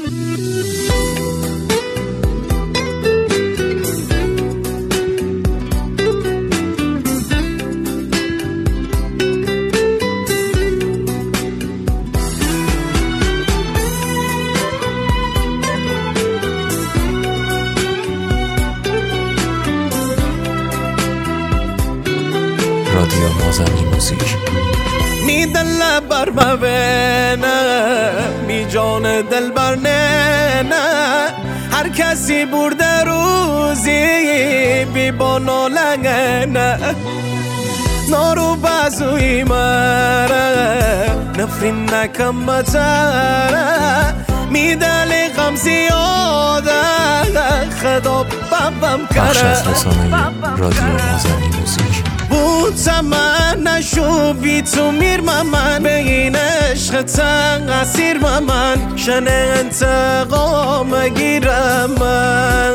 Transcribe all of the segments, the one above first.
رادیو مازنی موزیک می دل بر مبینه می جان دل بر نه هر کسی برده روزی بی بانو لنگنه نارو بازوی مره نفرین نکم بچره می دل غم زیاده خدا بابم بخش کره از رسانه رادیو مازنی موزیک بود زمان نشو بی تو میر من به این عشق تنقصیر من شنه انتقام گیرم من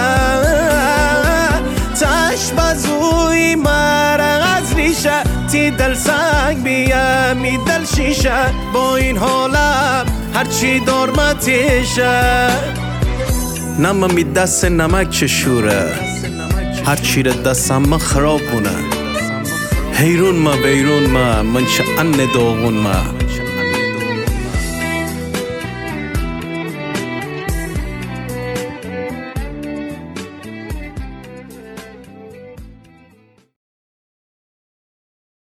تش بزوی مرا از ریشه تی دل سنگ بیم می دل شیشه با این حالم هرچی دارمتیشه نمه می دست نمک چشوره هرچی را دستم من خراب بونه حیرون ما بیرون ما من چه ان داغون ما